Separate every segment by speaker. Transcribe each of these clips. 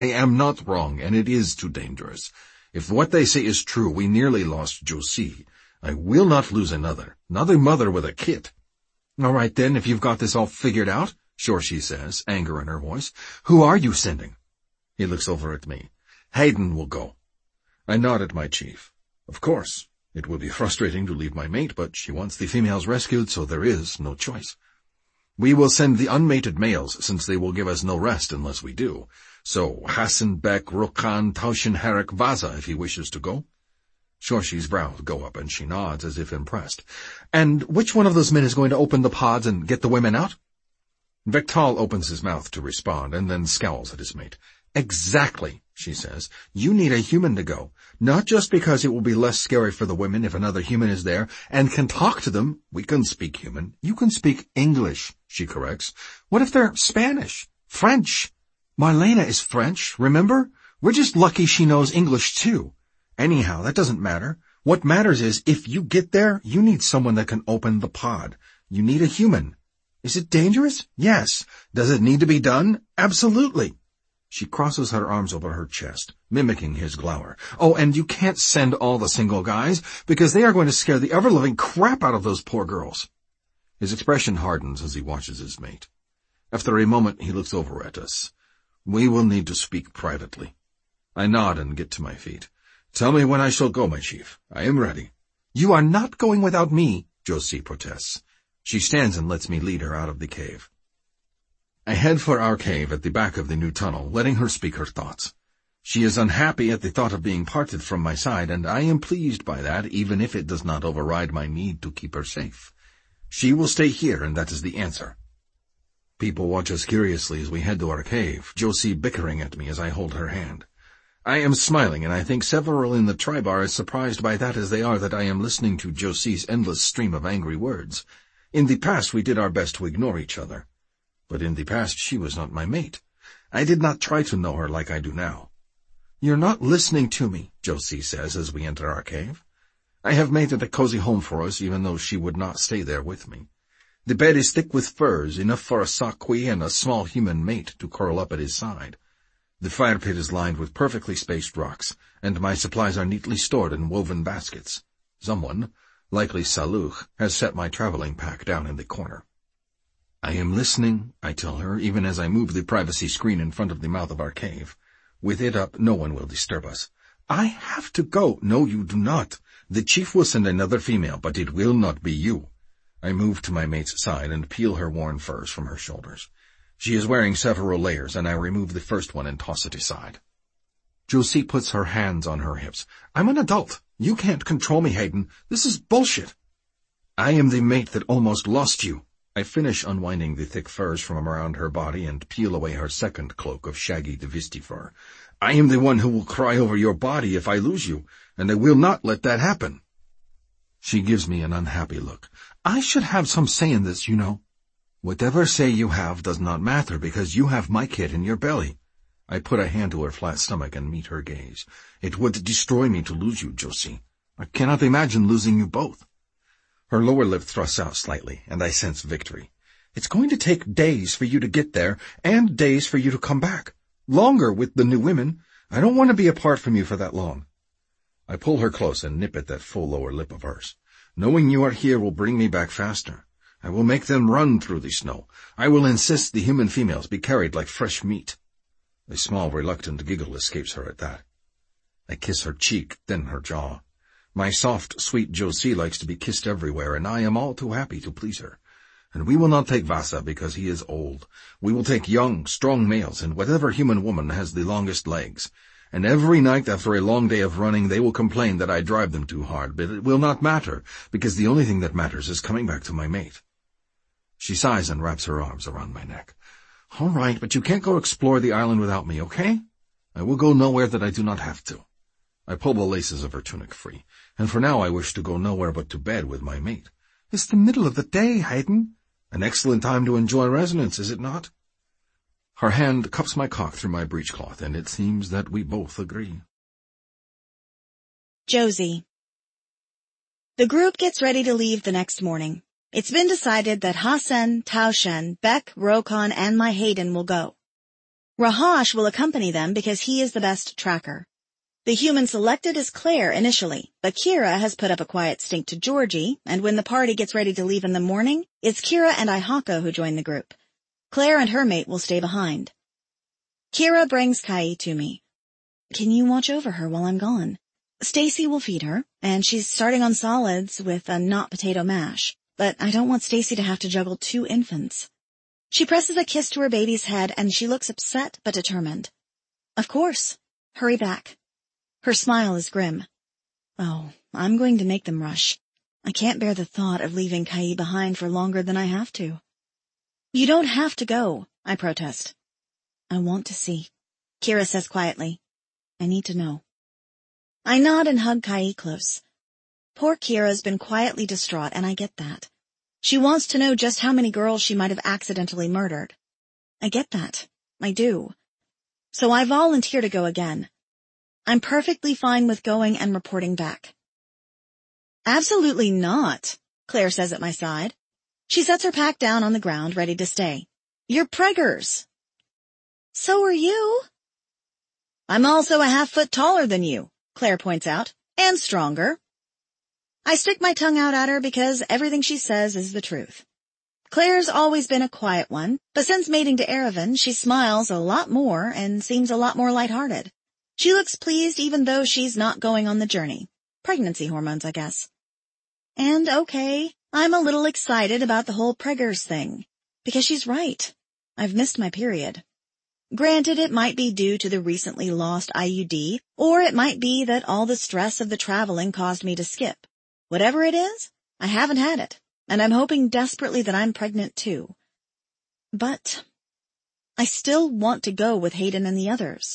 Speaker 1: I am not wrong, and it is too dangerous. If what they say is true, we nearly lost Josie. I will not lose another mother with a kid. All right, then, if you've got this all figured out, Shorshi says, anger in her voice. Who are you sending? He looks over at me. Hayden will go. I nod at my chief. Of course, it will be frustrating to leave my mate, but she wants the females rescued, so there is no choice. We will send the unmated males, since they will give us no rest unless we do. So Hassan, Bek, Rokan, Taushin, Herrick, Vaza, if he wishes to go. Shorshi's brows go up, and she nods as if impressed. And which one of those men is going to open the pods and get the women out? Vektal opens his mouth to respond, and then scowls at his mate. Exactly, she says. You need a human to go. Not just because it will be less scary for the women if another human is there and can talk to them. We can speak human. You can speak English, she corrects. What if they're Spanish? French? Marlena is French, remember? We're just lucky she knows English too. Anyhow, that doesn't matter. What matters is, if you get there, you need someone that can open the pod. You need a human. Is it dangerous? Yes. Does it need to be done? Absolutely. She crosses her arms over her chest, mimicking his glower. Oh, and you can't send all the single guys, because they are going to scare the ever-living crap out of those poor girls. His expression hardens as he watches his mate. After a moment, he looks over at us. We will need to speak privately. I nod and get to my feet. Tell me when I shall go, my chief. I am ready. You are not going without me, Josie protests. She stands and lets me lead her out of the cave. I head for our cave at the back of the new tunnel, letting her speak her thoughts. She is unhappy at the thought of being parted from my side, and I am pleased by that, even if it does not override my need to keep her safe. She will stay here, and that is the answer. People watch us curiously as we head to our cave, Josie bickering at me as I hold her hand. I am smiling, and I think several in the tribe are as surprised by that as they are that I am listening to Josie's endless stream of angry words. In the past we did our best to ignore each other. But in the past she was not my mate. I did not try to know her like I do now. You're not listening to me, Josie says as we enter our cave. I have made it a cozy home for us, even though she would not stay there with me. The bed is thick with furs, enough for a Sakwi and a small human mate to curl up at his side. The fire pit is lined with perfectly spaced rocks, and my supplies are neatly stored in woven baskets. Someone, likely Saluch, has set my traveling pack down in the corner. I am listening, I tell her, even as I move the privacy screen in front of the mouth of our cave. With it up, no one will disturb us. I have to go. No, you do not. The chief will send another female, but it will not be you. I move to my mate's side and peel her worn furs from her shoulders. She is wearing several layers, and I remove the first one and toss it aside. Josie puts her hands on her hips. I'm an adult. You can't control me, Hayden. This is bullshit. I am the mate that almost lost you. I finish unwinding the thick furs from around her body and peel away her second cloak of shaggy Devisti fur. I am the one who will cry over your body if I lose you, and I will not let that happen. She gives me an unhappy look. I should have some say in this, you know. Whatever say you have does not matter, because you have my kid in your belly. I put a hand to her flat stomach and meet her gaze. It would destroy me to lose you, Josie. I cannot imagine losing you both. Her lower lip thrusts out slightly, and I sense victory. It's going to take days for you to get there, and days for you to come back. Longer with the new women. I don't want to be apart from you for that long. I pull her close and nip at that full lower lip of hers. Knowing you are here will bring me back faster. I will make them run through the snow. I will insist the human females be carried like fresh meat. A small, reluctant giggle escapes her at that. I kiss her cheek, then her jaw. My soft, sweet Josie likes to be kissed everywhere, and I am all too happy to please her. And we will not take Vasa because he is old. We will take young, strong males, and whatever human woman has the longest legs. And every night after a long day of running, they will complain that I drive them too hard, but it will not matter, because the only thing that matters is coming back to my mate. She sighs and wraps her arms around my neck. All right, but you can't go explore the island without me, okay? I will go nowhere that I do not have to. I pull the laces of her tunic free, and for now I wish to go nowhere but to bed with my mate. It's the middle of the day, Hayden. An excellent time to enjoy residence, is it not? Her hand cups my cock through my breechcloth, and it seems that we both agree.
Speaker 2: Josie. The group gets ready to leave the next morning. It's been decided that Hassan, Taushen, Bek, Rokan, and my Hayden will go. Rahash will accompany them because he is the best tracker. The human selected is Claire initially, but Kira has put up a quiet stink to Georgie, and when the party gets ready to leave in the morning, it's Kira and Ihako who join the group. Claire and her mate will stay behind. Kira brings Kai to me. Can you watch over her while I'm gone? Stacy will feed her, and she's starting on solids with a not potato mash, but I don't want Stacy to have to juggle 2 infants. She presses a kiss to her baby's head, and she looks upset but determined. Of course. Hurry back. Her smile is grim. Oh, I'm going to make them rush. I can't bear the thought of leaving Kai behind for longer than I have to. You don't have to go, I protest. I want to see, Kira says quietly. I need to know. I nod and hug Kai close. Poor Kira's been quietly distraught, and I get that. She wants to know just how many girls she might have accidentally murdered. I get that. I do. So I volunteer to go again. I'm perfectly fine with going and reporting back. Absolutely not, Claire says at my side. She sets her pack down on the ground, ready to stay. You're preggers. So are you. I'm also a half-foot taller than you, Claire points out, and stronger. I stick my tongue out at her because everything she says is the truth. Claire's always been a quiet one, but since mating to Erevan, she smiles a lot more and seems a lot more lighthearted. She looks pleased even though she's not going on the journey. Pregnancy hormones, I guess. And okay, I'm a little excited about the whole preggers thing, because she's right. I've missed my period. Granted, it might be due to the recently lost IUD, or it might be that all the stress of the traveling caused me to skip. Whatever it is, I haven't had it, and I'm hoping desperately that I'm pregnant too. But I still want to go with Hayden and the others.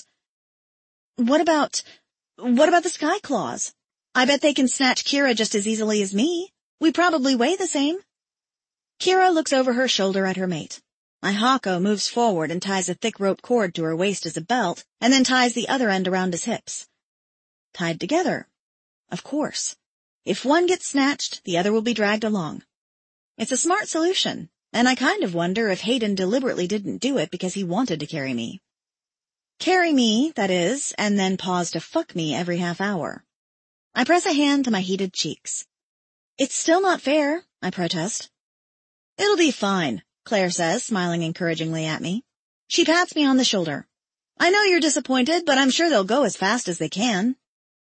Speaker 2: What about the Sky Claws? I bet they can snatch Kira just as easily as me. We probably weigh the same. Kira looks over her shoulder at her mate. Ihako moves forward and ties a thick rope cord to her waist as a belt, and then ties the other end around his hips. Tied together. Of course. If one gets snatched, the other will be dragged along. It's a smart solution, and I kind of wonder if Hayden deliberately didn't do it because he wanted to carry me. Carry me, that is, and then pause to fuck me every half hour. I press a hand to my heated cheeks. It's still not fair, I protest. It'll be fine, Claire says, smiling encouragingly at me. She pats me on the shoulder. I know you're disappointed, but I'm sure they'll go as fast as they can.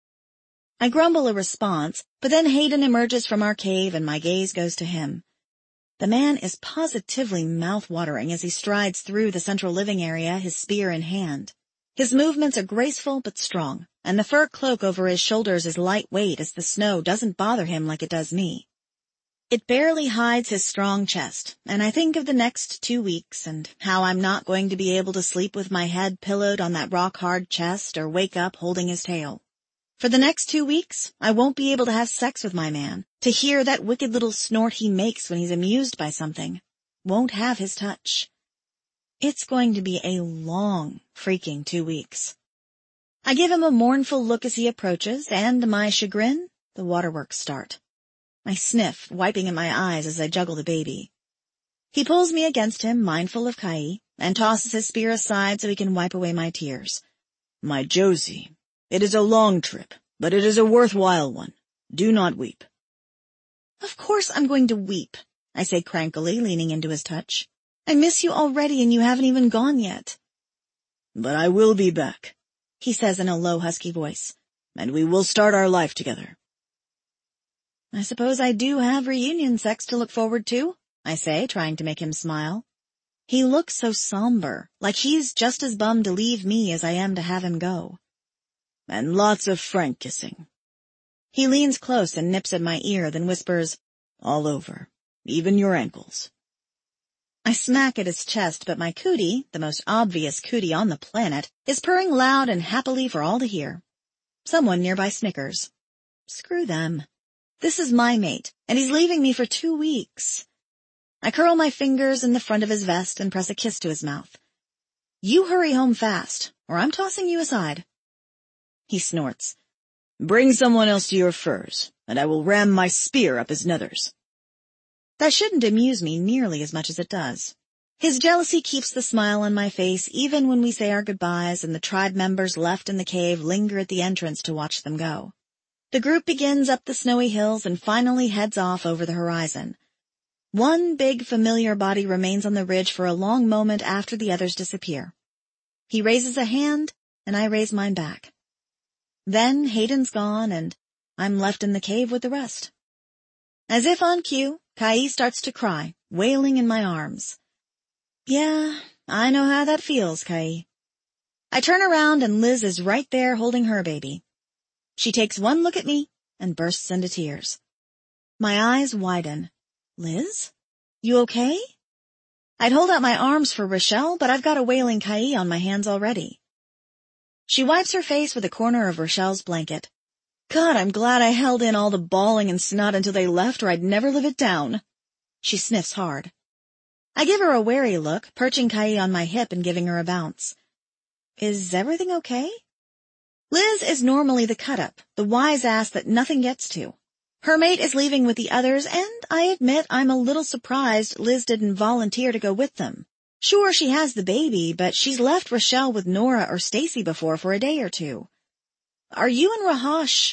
Speaker 2: I grumble a response, but then Hayden emerges from our cave and my gaze goes to him. The man is positively mouth-watering as he strides through the central living area, his spear in hand. His movements are graceful but strong, and the fur cloak over his shoulders is lightweight as the snow doesn't bother him like it does me. It barely hides his strong chest, and I think of the next 2 weeks and how I'm not going to be able to sleep with my head pillowed on that rock-hard chest or wake up holding his tail. For the next 2 weeks, I won't be able to have sex with my man, to hear that wicked little snort he makes when he's amused by something. Won't have his touch. It's going to be a long, freaking 2 weeks. I give him a mournful look as he approaches, and to my chagrin, the waterworks start. I sniff, wiping at my eyes as I juggle the baby. He pulls me against him, mindful of Kai, and tosses his spear aside so he can wipe away my tears.
Speaker 3: My Josie, it is a long trip, but it is a worthwhile one. Do not weep.
Speaker 2: Of course I'm going to weep, I say crankily, leaning into his touch. I miss you already and you haven't even gone yet.
Speaker 3: But I will be back,
Speaker 2: he says in a low, husky voice.
Speaker 3: And we will start our life together.
Speaker 2: I suppose I do have reunion sex to look forward to, I say, trying to make him smile. He looks so somber, like he's just as bummed to leave me as I am to have him go.
Speaker 3: And lots of frank kissing.
Speaker 2: He leans close and nips at my ear, then whispers,
Speaker 3: all over, even your ankles.
Speaker 2: I smack at his chest, but my cootie, the most obvious cootie on the planet, is purring loud and happily for all to hear. Someone nearby snickers. Screw them. This is my mate, and he's leaving me for 2 weeks. I curl my fingers in the front of his vest and press a kiss to his mouth. You hurry home fast, or I'm tossing you aside. He snorts.
Speaker 3: Bring someone else to your furs, and I will ram my spear up his nethers.
Speaker 2: That shouldn't amuse me nearly as much as it does. His jealousy keeps the smile on my face even when we say our goodbyes and the tribe members left in the cave linger at the entrance to watch them go. The group begins up the snowy hills and finally heads off over the horizon. One big familiar body remains on the ridge for a long moment after the others disappear. He raises a hand and I raise mine back. Then Hayden's gone and I'm left in the cave with the rest. As if on cue, Kai starts to cry, wailing in my arms. Yeah, I know how that feels, Kai. I turn around and Liz is right there holding her baby. She takes one look at me and bursts into tears. My eyes widen. Liz? You okay? I'd hold out my arms for Rochelle, but I've got a wailing Kai on my hands already. She wipes her face with a corner of Rochelle's blanket. God, I'm glad I held in all the bawling and snot until they left or I'd never live it down. She sniffs hard. I give her a wary look, perching Kai on my hip and giving her a bounce. Is everything okay? Liz is normally the cut-up, the wise ass that nothing gets to. Her mate is leaving with the others, and I admit I'm a little surprised Liz didn't volunteer to go with them. Sure, she has the baby, but she's left Rochelle with Nora or Stacy before for a day or two. Are you and Rahosh,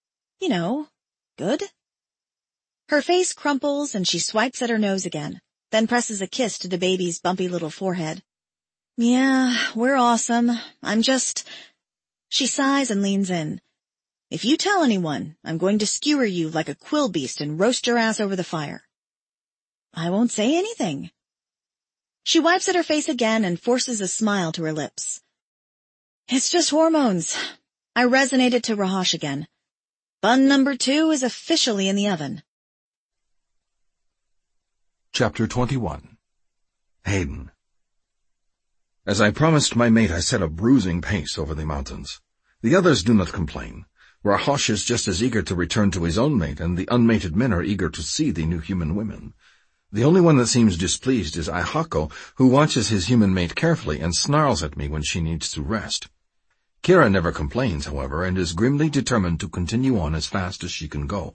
Speaker 2: good? Her face crumples and she swipes at her nose again, then presses a kiss to the baby's bumpy little forehead. Yeah, we're awesome. She sighs and leans in. If you tell anyone, I'm going to skewer you like a quill beast and roast your ass over the fire. I won't say anything. She wipes at her face again and forces a smile to her lips. It's just hormones. I resonated to Rahosh again. Bun number 2 is officially in the oven.
Speaker 1: Chapter 21. Hayden. As I promised my mate, I set a bruising pace over the mountains. The others do not complain. Rahosh is just as eager to return to his own mate, and the unmated men are eager to see the new human women. The only one that seems displeased is Ihako, who watches his human mate carefully and snarls at me when she needs to rest. Kira never complains, however, and is grimly determined to continue on as fast as she can go.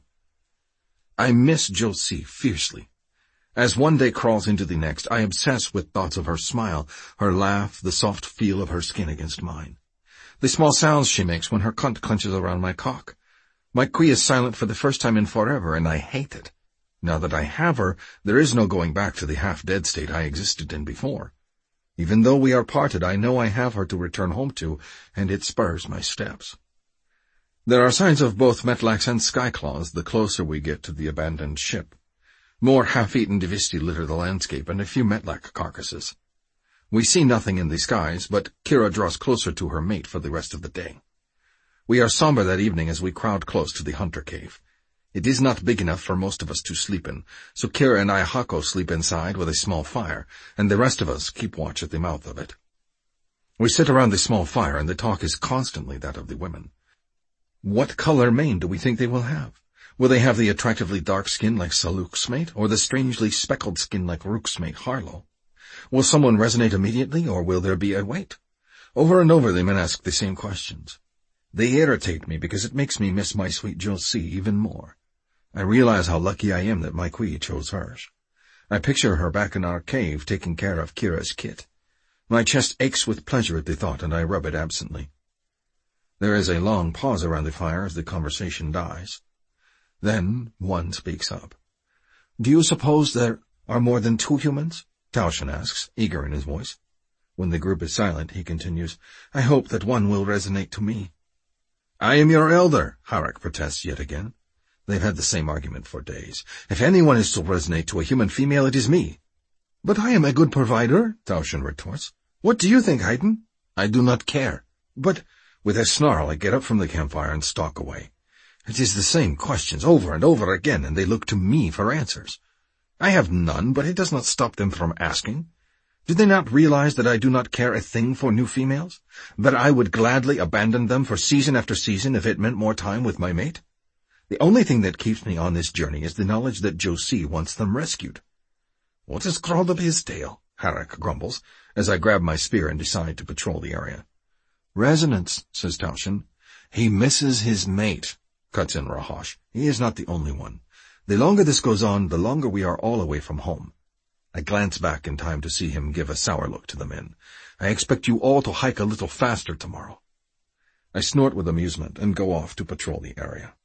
Speaker 1: I miss Josie fiercely. As one day crawls into the next, I obsess with thoughts of her smile, her laugh, the soft feel of her skin against mine. The small sounds she makes when her cunt clenches around my cock. My Kui is silent for the first time in forever, and I hate it. Now that I have her, there is no going back to the half-dead state I existed in before. Even though we are parted, I know I have her to return home to, and it spurs my steps. There are signs of both Metlax and Skyclaws the closer we get to the abandoned ship. More half-eaten Divisti litter the landscape, and a few Metlax carcasses. We see nothing in the skies, but Kira draws closer to her mate for the rest of the day. We are somber that evening as we crowd close to the hunter cave. It is not big enough for most of us to sleep in, so Kira and Ihako sleep inside with a small fire, and the rest of us keep watch at the mouth of it. We sit around the small fire, and the talk is constantly that of the women. What color mane do we think they will have? Will they have the attractively dark skin like Saluk's mate, or the strangely speckled skin like Rook's mate Harlow? Will someone resonate immediately, or will there be a wait? Over and over the men ask the same questions. They irritate me because it makes me miss my sweet Josie even more. I realize how lucky I am that my Kui chose hers. I picture her back in our cave taking care of Kira's kit. My chest aches with pleasure at the thought, and I rub it absently. There is a long pause around the fire as the conversation dies. Then one speaks up. Do you suppose there are more than 2 humans? Taushen asks, eager in his voice. When the group is silent, he continues, I hope that one will resonate to me. I am your elder, Harak protests yet again. They've had the same argument for days. If anyone is to resonate to a human female, it is me. But I am a good provider, Taushen retorts. What do you think, Hayden? I do not care. But, with a snarl, I get up from the campfire and stalk away. It is the same questions over and over again, and they look to me for answers. I have none, but it does not stop them from asking. Do they not realize that I do not care a thing for new females? That I would gladly abandon them for season after season if it meant more time with my mate? The only thing that keeps me on this journey is the knowledge that Josie wants them rescued. What has crawled up his tail? Harak grumbles, as I grab my spear and decide to patrol the area. Resonance, says Taushen. He misses his mate, cuts in Rahosh. He is not the only one. The longer this goes on, the longer we are all away from home. I glance back in time to see him give a sour look to the men. I expect you all to hike a little faster tomorrow. I snort with amusement and go off to patrol the area.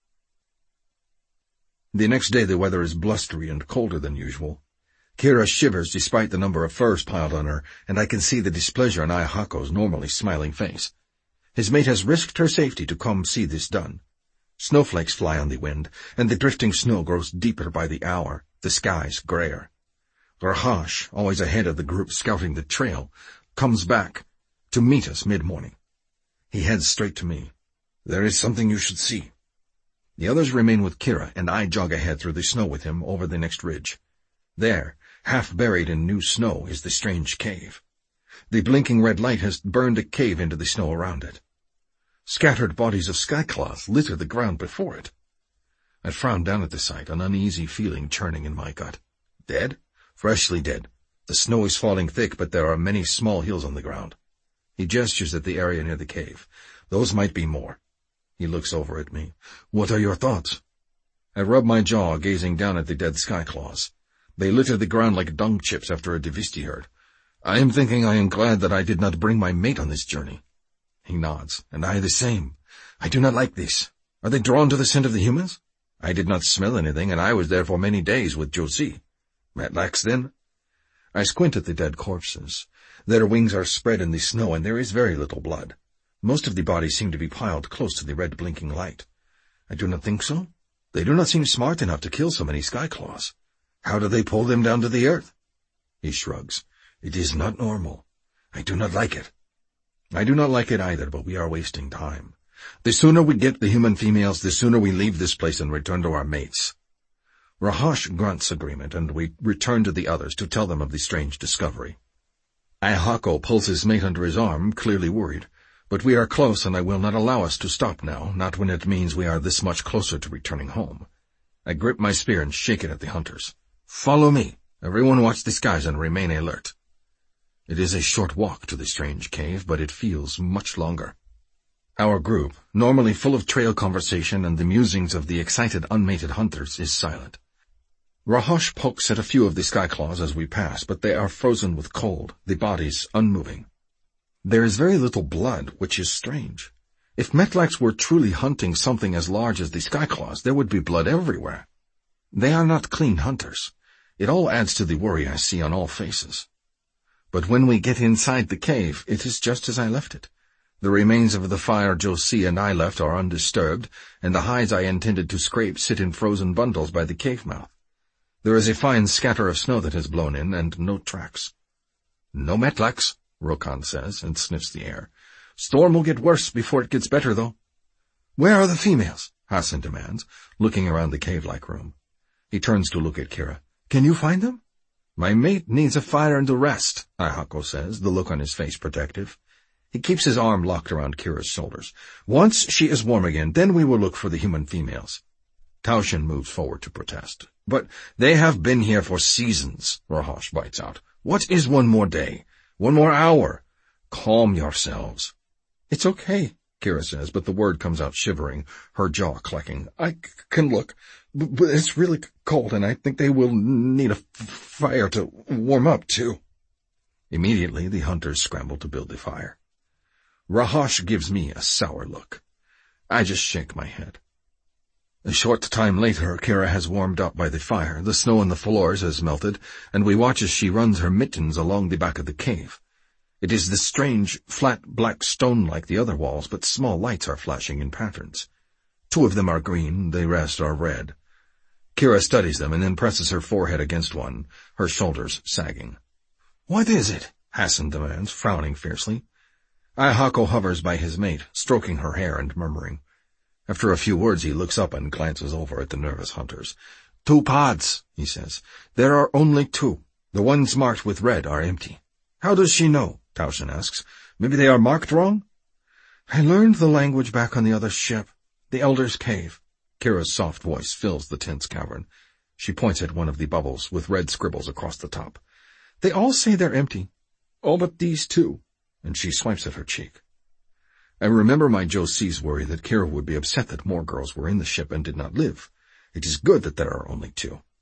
Speaker 1: The next day the weather is blustery and colder than usual. Kira shivers despite the number of furs piled on her, and I can see the displeasure on Aihako's normally smiling face. His mate has risked her safety to come see this done. Snowflakes fly on the wind, and the drifting snow grows deeper by the hour, the skies grayer. Rahash, always ahead of the group scouting the trail, comes back to meet us mid-morning. He heads straight to me. There is something you should see. The others remain with Kira, and I jog ahead through the snow with him over the next ridge. There, half buried in new snow, is the strange cave. The blinking red light has burned a cave into the snow around it. Scattered bodies of skycloth litter the ground before it. I frown down at the sight, an uneasy feeling churning in my gut. Dead? Freshly dead. The snow is falling thick, but there are many small hills on the ground. He gestures at the area near the cave. Those might be more. He looks over at me. What are your thoughts? I rub my jaw, gazing down at the dead skyclaws. They litter the ground like dung chips after a Divisti herd. I am thinking I am glad that I did not bring my mate on this journey. He nods, and I the same. I do not like this. Are they drawn to the scent of the humans? I did not smell anything, and I was there for many days with Josie. Matlax, then? I squint at the dead corpses. Their wings are spread in the snow, and there is very little blood. Most of the bodies seem to be piled close to the red blinking light. I do not think so. They do not seem smart enough to kill so many skyclaws. How do they pull them down to the earth? He shrugs. It is not normal. I do not like it. I do not like it either, but we are wasting time. The sooner we get the human females, the sooner we leave this place and return to our mates. Rahash grunts agreement, and we return to the others to tell them of the strange discovery. Aihako pulls his mate under his arm, clearly worried. But we are close, and I will not allow us to stop now, not when it means we are this much closer to returning home. I grip my spear and shake it at the hunters. Follow me. Everyone watch the skies and remain alert. It is a short walk to the strange cave, but it feels much longer. Our group, normally full of trail conversation and the musings of the excited unmated hunters, is silent. Rahash pokes at a few of the skyclaws as we pass, but they are frozen with cold, the bodies unmoving. There is very little blood, which is strange. If Metlax were truly hunting something as large as the skyclaws, there would be blood everywhere. They are not clean hunters. It all adds to the worry I see on all faces. But when we get inside the cave, it is just as I left it. The remains of the fire Josie and I left are undisturbed, and the hides I intended to scrape sit in frozen bundles by the cave mouth. There is a fine scatter of snow that has blown in, and no tracks. No Metlax, Rokan says, and sniffs the air. Storm will get worse before it gets better, though. Where are the females? Hassan demands, looking around the cave-like room. He turns to look at Kira. Can you find them? My mate needs a fire and a rest, Aihako says, the look on his face protective. He keeps his arm locked around Kira's shoulders. Once she is warm again, then we will look for the human females. Taushin moves forward to protest. But they have been here for seasons, Rahash bites out. What is one more day? 1 more hour? Calm yourselves. It's okay, Kira says, but the word comes out shivering, her jaw clucking. I can look, but it's really cold, and I think they will need a fire to warm up, too. Immediately, the hunters scramble to build the fire. Rahash gives me a sour look. I just shake my head. A short time later, Kira has warmed up by the fire, the snow on the floors has melted, and we watch as she runs her mittens along the back of the cave. It is the strange, flat black stone like the other walls, but small lights are flashing in patterns. 2 of them are green, the rest are red. Kira studies them and then presses her forehead against one, her shoulders sagging. What is it? Hassan demands, frowning fiercely. Aihako hovers by his mate, stroking her hair and murmuring. After a few words he looks up and glances over at the nervous hunters. 2 pods, he says. There are only 2. The ones marked with red are empty. How does she know? Taushin asks. Maybe they are marked wrong? I learned the language back on the other ship. The Elder's Cave. Kira's soft voice fills the tense cavern. She points at one of the bubbles with red scribbles across the top. They all say they're empty. All but these 2. And she swipes at her cheek. I remember my Josie's worry that Kira would be upset that more girls were in the ship and did not live. It is good that there are only 2.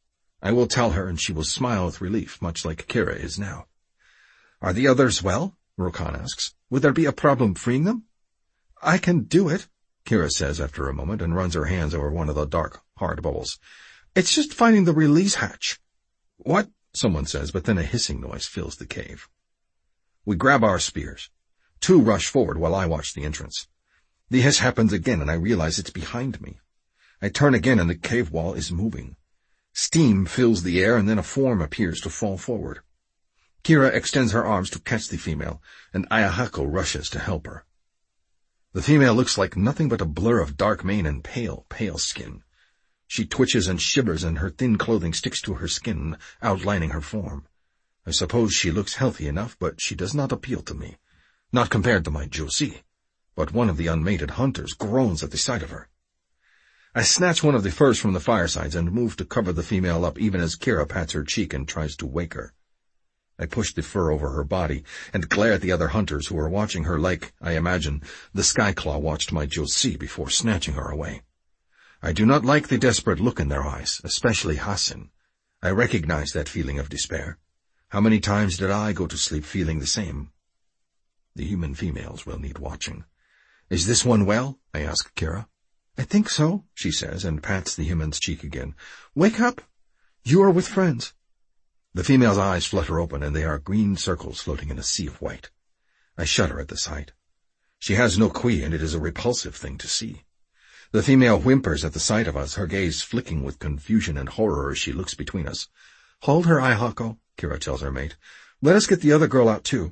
Speaker 1: I will tell her, and she will smile with relief, much like Kira is now. Are the others well? Rokan asks. Would there be a problem freeing them? I can do it, Kira says after a moment, and runs her hands over one of the dark, hard bubbles. It's just finding the release hatch. What? Someone says, but then a hissing noise fills the cave. We grab our spears. 2 rush forward while I watch the entrance. The hiss happens again, and I realize it's behind me. I turn again, and the cave wall is moving. Steam fills the air, and then a form appears to fall forward. Kira extends her arms to catch the female, and Ayahako rushes to help her. The female looks like nothing but a blur of dark mane and pale, pale skin. She twitches and shivers, and her thin clothing sticks to her skin, outlining her form. I suppose she looks healthy enough, but she does not appeal to me. Not compared to my Josie. But one of the unmated hunters groans at the sight of her. I snatch one of the furs from the firesides and move to cover the female up even as Kira pats her cheek and tries to wake her. I push the fur over her body and glare at the other hunters who are watching her like, I imagine, the Skyclaw watched my Josie before snatching her away. I do not like the desperate look in their eyes, especially Hassan. I recognize that feeling of despair. How many times did I go to sleep feeling the same? The human females will need watching. Is this one well? I ask Kira. I think so, she says, and pats the human's cheek again. Wake up! You are with friends. The female's eyes flutter open, and they are green circles floating in a sea of white. I shudder at the sight. She has no Kui, and it is a repulsive thing to see. The female whimpers at the sight of us, her gaze flicking with confusion and horror as she looks between us. Hold her, Ayahako, Kira tells her mate. Let us get the other girl out, too.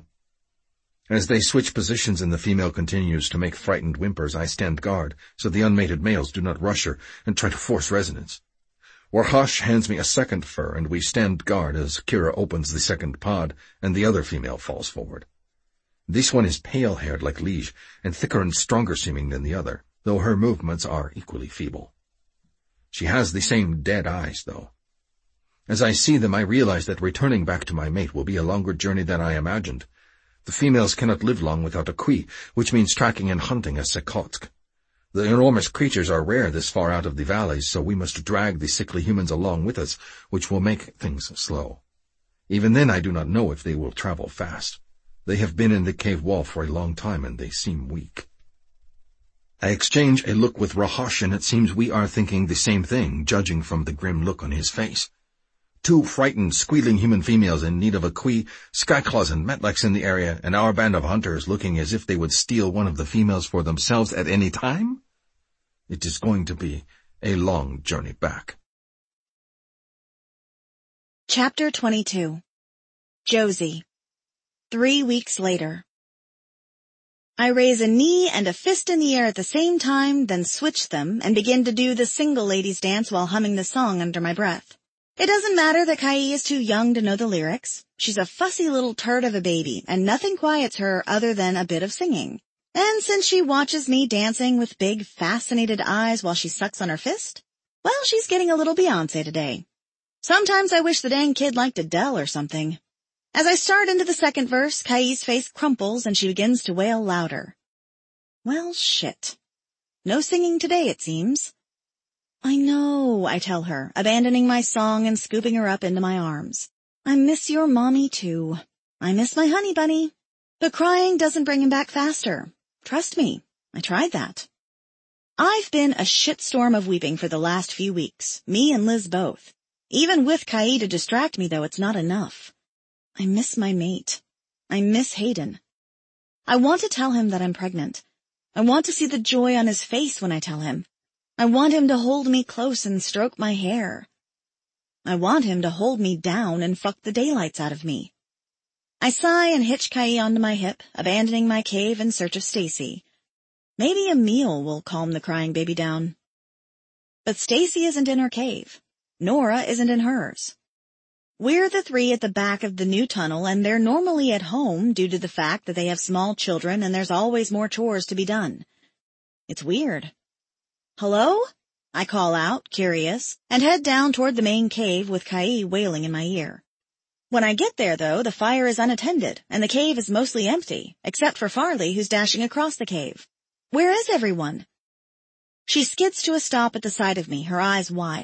Speaker 1: As they switch positions and the female continues to make frightened whimpers, I stand guard, so the unmated males do not rush her and try to force resonance. Warhash hands me a second fur, and we stand guard as Kira opens the second pod, and the other female falls forward. This one is pale-haired like Lige, and thicker and stronger-seeming than the other, though her movements are equally feeble. She has the same dead eyes, though. As I see them, I realize that returning back to my mate will be a longer journey than I imagined. The females cannot live long without a Kui, which means tracking and hunting a Sekotsk. The enormous creatures are rare this far out of the valleys, so we must drag the sickly humans along with us, which will make things slow. Even then I do not know if they will travel fast. They have been in the cave wall for a long time, and they seem weak. I exchange a look with Rahash, and it seems we are thinking the same thing, judging from the grim look on his face. 2 frightened, squealing human females in need of a Kui, Skyclaws and Metleks in the area, and our band of hunters looking as if they would steal one of the females for themselves at any time? It is going to be a long journey back.
Speaker 2: Chapter 22. Josie. 3 weeks later. I raise a knee and a fist in the air at the same time, then switch them and begin to do the single ladies dance while humming the song under my breath. It doesn't matter that Kai is too young to know the lyrics. She's a fussy little turd of a baby, and nothing quiets her other than a bit of singing. And since she watches me dancing with big, fascinated eyes while she sucks on her fist, well, she's getting a little Beyonce today. Sometimes I wish the dang kid liked Adele or something. As I start into the second verse, Kai's face crumples and she begins to wail louder. Well, shit. No singing today, it seems. I know, I tell her, abandoning my song and scooping her up into my arms. I miss your mommy, too. I miss my honey bunny. But crying doesn't bring him back faster. Trust me, I tried that. I've been a shitstorm of weeping for the last few weeks, me and Liz both. Even with Kai to distract me, though, it's not enough. I miss my mate. I miss Hayden. I want to tell him that I'm pregnant. I want to see the joy on his face when I tell him. I want him to hold me close and stroke my hair. I want him to hold me down and fuck the daylights out of me. I sigh and hitch Kai onto my hip, abandoning my cave in search of Stacy. Maybe a meal will calm the crying baby down. But Stacy isn't in her cave. Nora isn't in hers. We're the 3 at the back of the new tunnel, and they're normally at home due to the fact that they have small children and there's always more chores to be done. It's weird. Hello? I call out, curious, and head down toward the main cave with Kai wailing in my ear. When I get there, though, the fire is unattended, and the cave is mostly empty, except for Farley, who's dashing across the cave. Where is everyone? She skids to a stop at the side of me, her eyes wide.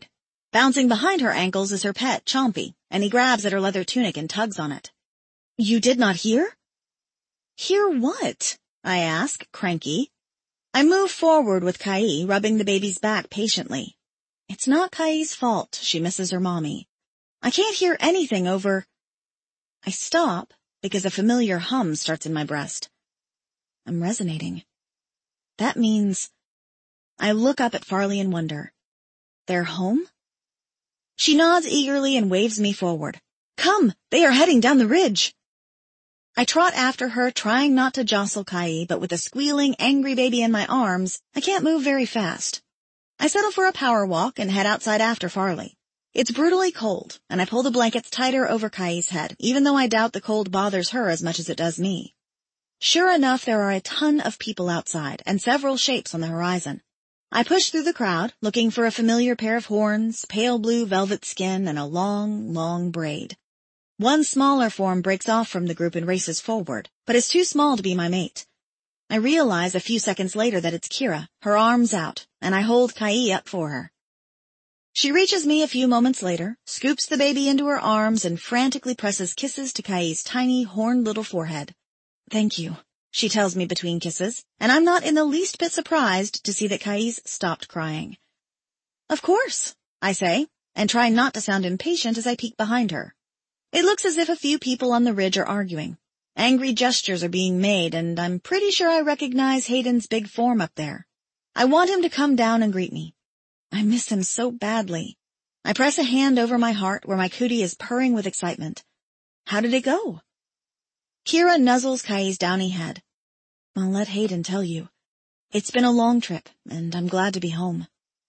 Speaker 2: Bouncing behind her ankles is her pet, Chompy, and he grabs at her leather tunic and tugs on it. You did not hear? Hear what? I ask, cranky. I move forward with Kai, rubbing the baby's back patiently. It's not Kai's fault she misses her mommy. I can't hear anything over... I stop because a familiar hum starts in my breast. I'm resonating. That means... I look up at Farley in wonder. They're home? She nods eagerly and waves me forward. Come, they are heading down the ridge. I trot after her, trying not to jostle Kai, but with a squealing, angry baby in my arms, I can't move very fast. I settle for a power walk and head outside after Farley. It's brutally cold, and I pull the blankets tighter over Kai's head, even though I doubt the cold bothers her as much as it does me. Sure enough, there are a ton of people outside, and several shapes on the horizon. I push through the crowd, looking for a familiar pair of horns, pale blue velvet skin, and a long, long braid. One smaller form breaks off from the group and races forward, but is too small to be my mate. I realize a few seconds later that it's Kira, her arms out, and I hold Kai up for her. She reaches me a few moments later, scoops the baby into her arms, and frantically presses kisses to Kai's tiny, horned little forehead. Thank you, she tells me between kisses, and I'm not in the least bit surprised to see that Kai's stopped crying. Of course, I say, and try not to sound impatient as I peek behind her. It looks as if a few people on the ridge are arguing. Angry gestures are being made, and I'm pretty sure I recognize Hayden's big form up there. I want him to come down and greet me. I miss him so badly. I press a hand over my heart where my cootie is purring with excitement. How did it go? Kira nuzzles Kai's downy head. I'll let Hayden tell you. It's been a long trip, and I'm glad to be home.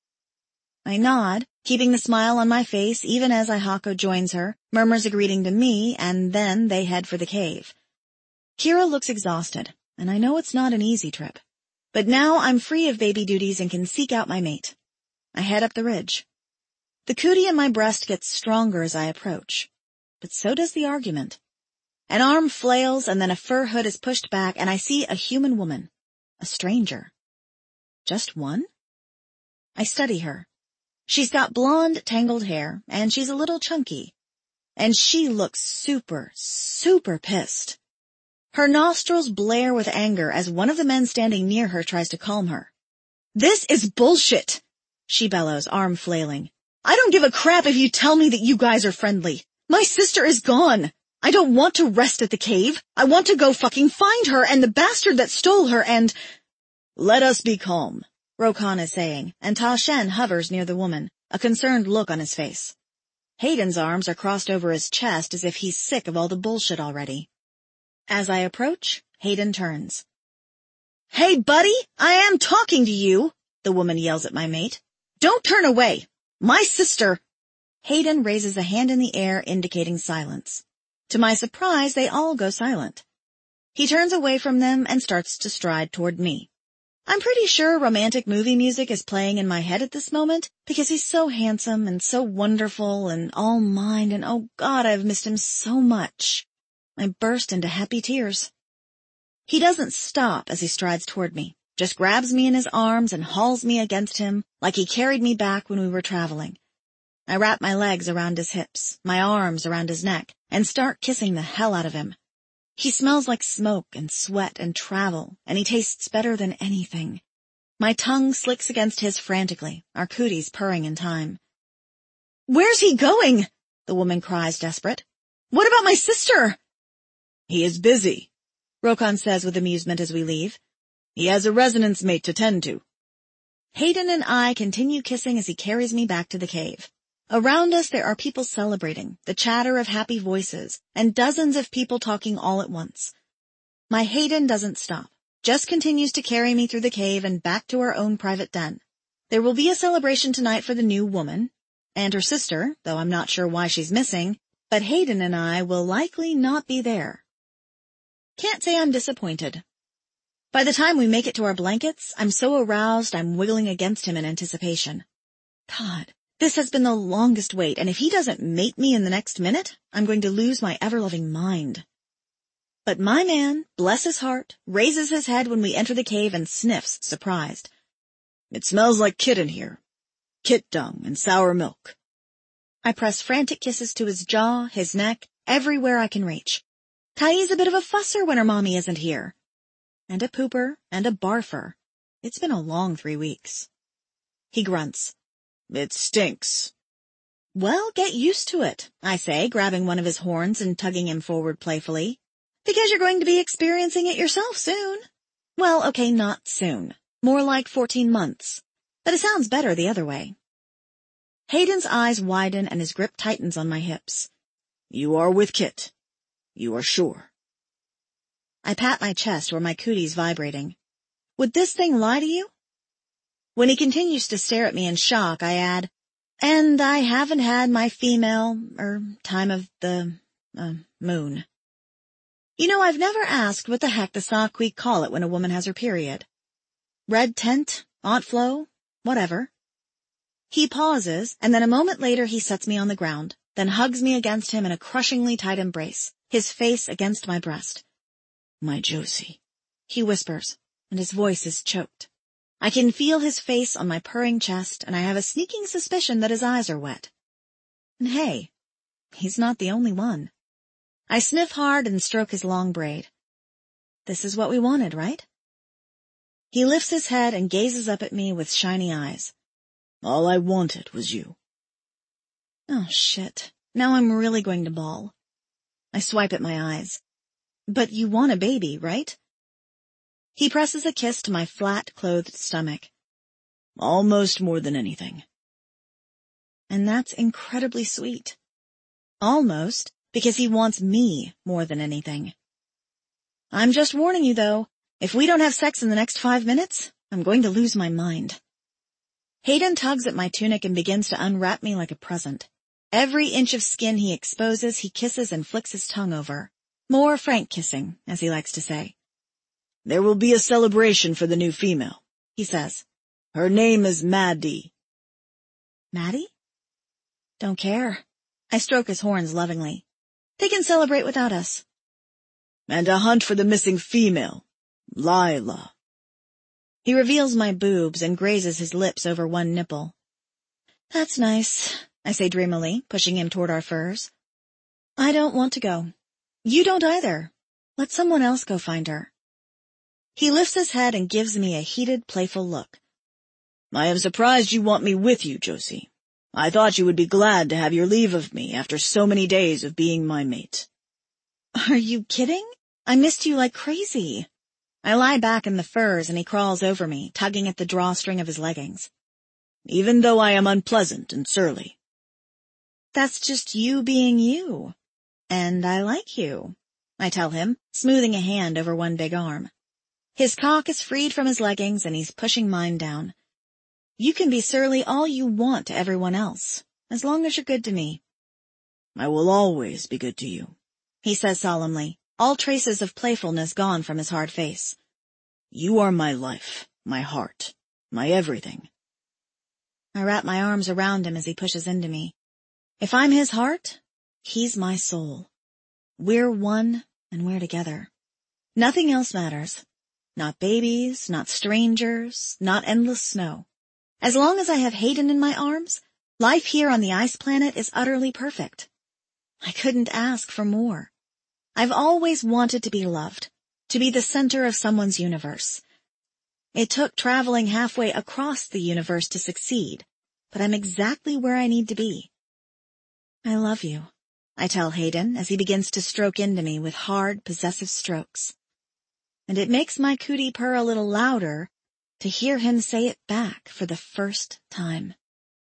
Speaker 2: I nod, keeping the smile on my face even as Ihako joins her, murmurs a greeting to me, and then they head for the cave. Kira looks exhausted, and I know it's not an easy trip. But now I'm free of baby duties and can seek out my mate. I head up the ridge. The cootie in my breast gets stronger as I approach, but so does the argument. An arm flails and then a fur hood is pushed back and I see a human woman, a stranger. Just one? I study her. She's got blonde, tangled hair, and she's a little chunky. And she looks super, super pissed. Her nostrils blare with anger as one of the men standing near her tries to calm her. This is bullshit, she bellows, arm flailing. I don't give a crap if you tell me that you guys are friendly. My sister is gone. I don't want to rest at the cave. I want to go fucking find her and the bastard that stole her and... Let us be calm, Rokan is saying, and Ta Shen hovers near the woman, a concerned look on his face. Hayden's arms are crossed over his chest as if he's sick of all the bullshit already. As I approach, Hayden turns. Hey, buddy, I am talking to you, the woman yells at my mate. Don't turn away. My sister... Hayden raises a hand in the air indicating silence. To my surprise, they all go silent. He turns away from them and starts to stride toward me. I'm pretty sure romantic movie music is playing in my head at this moment because he's so handsome and so wonderful and all mine, and oh God, I've missed him so much. I burst into happy tears. He doesn't stop as he strides toward me, just grabs me in his arms and hauls me against him like he carried me back when we were traveling. I wrap my legs around his hips, my arms around his neck, and start kissing the hell out of him. He smells like smoke and sweat and travel, and he tastes better than anything. My tongue slicks against his frantically, our cooties purring in time. Where's he going? The woman cries, desperate. What about my sister? He is busy, Rokan says with amusement as we leave. He has a resonance mate to tend to. Hayden and I continue kissing as he carries me back to the cave. Around us there are people celebrating, the chatter of happy voices, and dozens of people talking all at once. My Hayden doesn't stop, just continues to carry me through the cave and back to our own private den. There will be a celebration tonight for the new woman, and her sister, though I'm not sure why she's missing, but Hayden and I will likely not be there. Can't say I'm disappointed. By the time we make it to our blankets, I'm so aroused I'm wiggling against him in anticipation. God. This has been the longest wait, and if he doesn't mate me in the next minute, I'm going to lose my ever-loving mind. But my man, bless his heart, raises his head when we enter the cave and sniffs, surprised. It smells like kit in here. Kit dung and sour milk. I press frantic kisses to his jaw, his neck, everywhere I can reach. Kai's a bit of a fusser when her mommy isn't here. And a pooper and a barfer. It's been a long 3 weeks. He grunts.
Speaker 3: It stinks.
Speaker 2: Well, get used to it, I say, grabbing one of his horns and tugging him forward playfully. Because you're going to be experiencing it yourself soon. Well, okay, not soon. More like 14 months. But it sounds better the other way. Hayden's eyes widen and his grip tightens on my hips.
Speaker 3: You are with Kit. You are sure.
Speaker 2: I pat my chest where my cootie's vibrating. Would this thing lie to you? When he continues to stare at me in shock, I add, and I haven't had my time of the, moon. You know, I've never asked what the heck the Saukweek call it when a woman has her period. Red tent, Aunt Flo, whatever. He pauses, and then a moment later he sets me on the ground, then hugs me against him in a crushingly tight embrace, his face against my breast.
Speaker 3: My Josie,
Speaker 2: he whispers, and his voice is choked. I can feel his face on my purring chest, and I have a sneaking suspicion that his eyes are wet. And hey, he's not the only one. I sniff hard and stroke his long braid. This is what we wanted, right? He lifts his head and gazes up at me with shiny eyes.
Speaker 3: All I wanted was you.
Speaker 2: Oh, shit. Now I'm really going to bawl. I swipe at my eyes. But you want a baby, right? He presses a kiss to my flat, clothed stomach.
Speaker 3: Almost more than anything.
Speaker 2: And that's incredibly sweet. Almost, because he wants me more than anything. I'm just warning you, though. If we don't have sex in the next 5 minutes, I'm going to lose my mind. Hayden tugs at my tunic and begins to unwrap me like a present. Every inch of skin he exposes, he kisses and flicks his tongue over. More frank kissing, as he likes to say.
Speaker 3: There will be a celebration for the new female,
Speaker 2: he says.
Speaker 3: Her name is Maddie.
Speaker 2: Maddie? Don't care. I stroke his horns lovingly. They can celebrate without us.
Speaker 3: And a hunt for the missing female, Lila.
Speaker 2: He reveals my boobs and grazes his lips over one nipple. That's nice, I say dreamily, pushing him toward our furs. I don't want to go. You don't either. Let someone else go find her. He lifts his head and gives me a heated, playful look.
Speaker 3: I am surprised you want me with you, Josie. I thought you would be glad to have your leave of me after so many days of being my mate.
Speaker 2: Are you kidding? I missed you like crazy. I lie back in the furs and he crawls over me, tugging at the drawstring of his leggings.
Speaker 3: Even though I am unpleasant and surly.
Speaker 2: That's just you being you. And I like you, I tell him, smoothing a hand over one big arm. His cock is freed from his leggings and he's pushing mine down. You can be surly all you want to everyone else, as long as you're good to me.
Speaker 3: I will always be good to you,
Speaker 2: he says solemnly, all traces of playfulness gone from his hard face.
Speaker 3: You are my life, my heart, my everything.
Speaker 2: I wrap my arms around him as he pushes into me. If I'm his heart, he's my soul. We're one and we're together. Nothing else matters. Not babies, not strangers, not endless snow. As long as I have Hayden in my arms, life here on the ice planet is utterly perfect. I couldn't ask for more. I've always wanted to be loved, to be the center of someone's universe. It took traveling halfway across the universe to succeed, but I'm exactly where I need to be. I love you, I tell Hayden as he begins to stroke into me with hard, possessive strokes. And it makes my cootie purr a little louder to hear him say it back for the first time.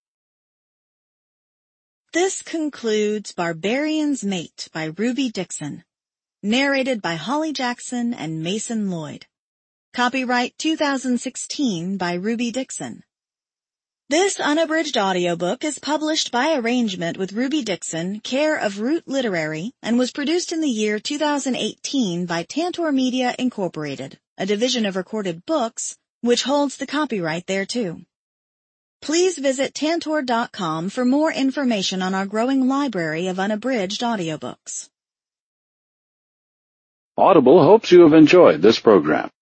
Speaker 2: This concludes Barbarian's Mate by Ruby Dixon, narrated by Holly Jackson and Mason Lloyd. Copyright 2016 by Ruby Dixon. This unabridged audiobook is published by arrangement with Ruby Dixon, care of Root Literary, and was produced in the year 2018 by Tantor Media Incorporated, a division of Recorded Books, which holds the copyright thereto. Please visit Tantor.com for more information on our growing library of unabridged audiobooks.
Speaker 4: Audible hopes you have enjoyed this program.